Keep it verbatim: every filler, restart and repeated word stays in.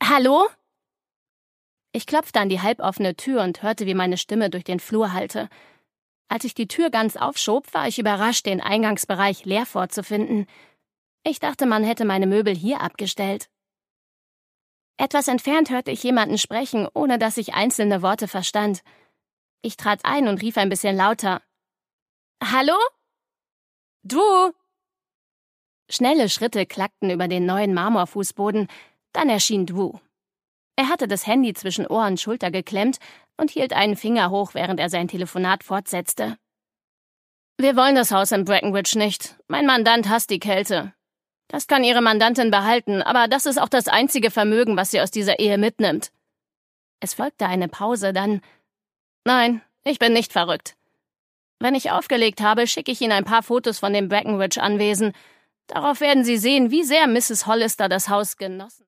Hallo? Ich klopfte an die halboffene Tür und hörte, wie meine Stimme durch den Flur hallte. Als ich die Tür ganz aufschob, war ich überrascht, den Eingangsbereich leer vorzufinden. Ich dachte, man hätte meine Möbel hier abgestellt. Etwas entfernt hörte ich jemanden sprechen, ohne dass ich einzelne Worte verstand. Ich trat ein und rief ein bisschen lauter. »Hallo? Du?« Schnelle Schritte klackten über den neuen Marmorfußboden, dann erschien Du. Er hatte das Handy zwischen Ohr und Schulter geklemmt und hielt einen Finger hoch, während er sein Telefonat fortsetzte. »Wir wollen das Haus in Breckenridge nicht. Mein Mandant hasst die Kälte. Das kann Ihre Mandantin behalten, aber das ist auch das einzige Vermögen, was sie aus dieser Ehe mitnimmt.« Es folgte eine Pause, dann... »Nein, ich bin nicht verrückt. Wenn ich aufgelegt habe, schicke ich Ihnen ein paar Fotos von dem Breckenridge-Anwesen. Darauf werden Sie sehen, wie sehr Misses Hollister das Haus genossen.«